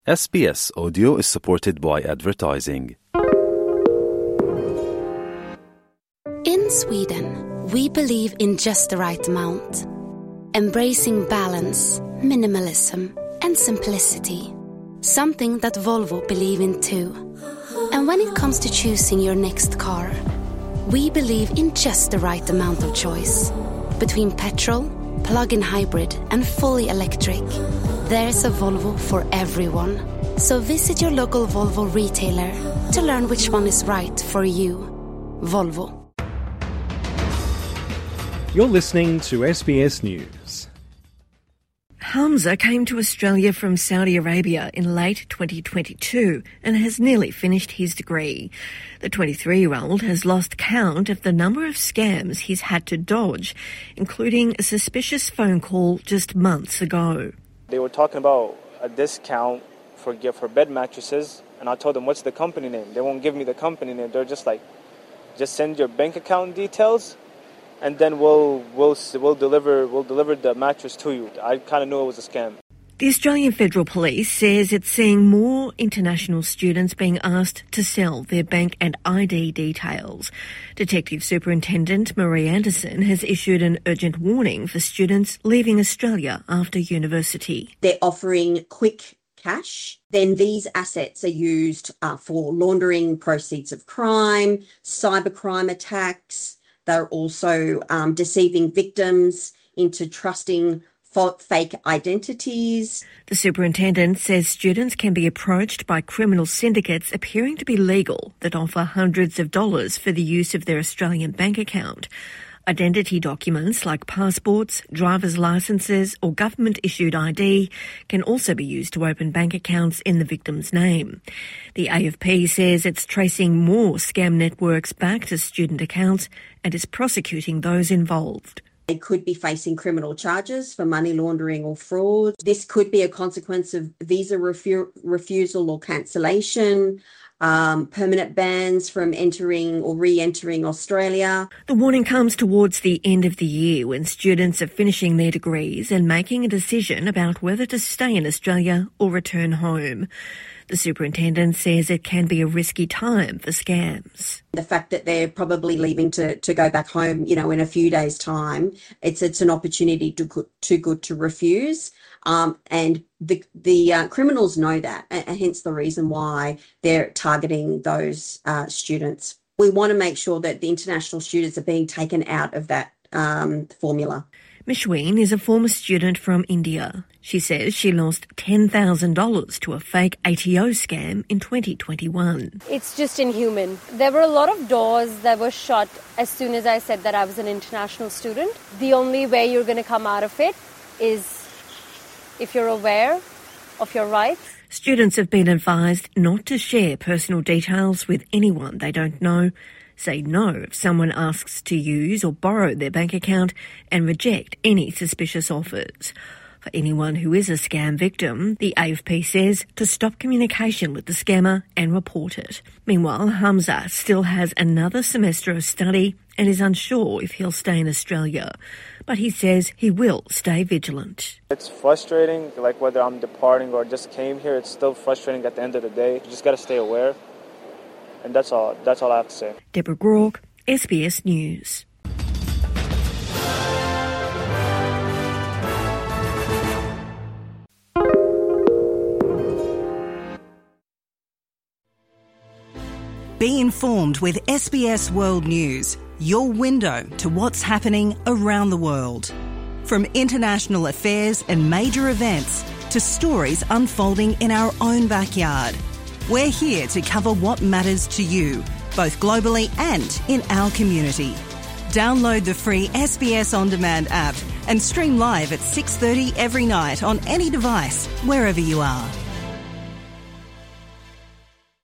SBS Audio is supported by advertising. In Sweden, we believe in just the right amount. Embracing balance, minimalism, and simplicity. Something that Volvo believe in too. And when it comes to choosing your next car, we believe in just the right amount of choice. Between petrol, plug-in hybrid, and fully electric, there's a Volvo for everyone. So visit your local Volvo retailer to learn which one is right for you. Volvo. You're listening to SBS News. Hamza came to Australia from Saudi Arabia in late 2022 and has nearly finished his degree. The 23-year-old has lost count of the number of scams he's had to dodge, including a suspicious phone call just months ago. They were talking about a discount for bed mattresses, and I told them, what's the company name? They won't give me the company name. They're just like, just send your bank account details, and then we'll deliver the mattress to you. I kind of knew it was a scam. The Australian Federal Police says it's seeing more international students being asked to sell their bank and ID details. Detective Superintendent Marie Anderson has issued an urgent warning for students leaving Australia after university. They're offering quick cash. Then these assets are used for laundering proceeds of crime, cybercrime attacks. They're also deceiving victims into trusting fake identities. The superintendent says students can be approached by criminal syndicates appearing to be legal that offer hundreds of dollars for the use of their Australian bank account. Identity documents like passports, driver's licences or government-issued ID can also be used to open bank accounts in the victim's name. The AFP says it's tracing more scam networks back to student accounts and is prosecuting those involved. They could be facing criminal charges for money laundering or fraud. This could be a consequence of visa refusal or cancellation, permanent bans from entering or re-entering Australia. The warning comes towards the end of the year when students are finishing their degrees and making a decision about whether to stay in Australia or return home. The superintendent says it can be a risky time for scams. The fact that they're probably leaving to go back home, in a few days' time, it's an opportunity too good to refuse. And the criminals know that, and hence the reason why they're targeting those students. We want to make sure that the international students are being taken out of that formula. Mishween is a former student from India. She says she lost $10,000 to a fake ATO scam in 2021. It's just inhuman. There were a lot of doors that were shut as soon as I said that I was an international student. The only way you're going to come out of it is if you're aware of your rights. Students have been advised not to share personal details with anyone they don't know. Say no if someone asks to use or borrow their bank account and reject any suspicious offers. For anyone who is a scam victim, the AFP says to stop communication with the scammer and report it. Meanwhile, Hamza still has another semester of study and is unsure if he'll stay in Australia. But he says he will stay vigilant. It's frustrating, like whether I'm departing or just came here, it's still frustrating at the end of the day. You just got to stay aware. And that's all I have to say. Deborah Groark, SBS News. Be informed with SBS World News, your window to what's happening around the world. From international affairs and major events to stories unfolding in our own backyard. We're here to cover what matters to you, both globally and in our community. Download the free SBS On Demand app and stream live at 6:30 every night on any device, wherever you are.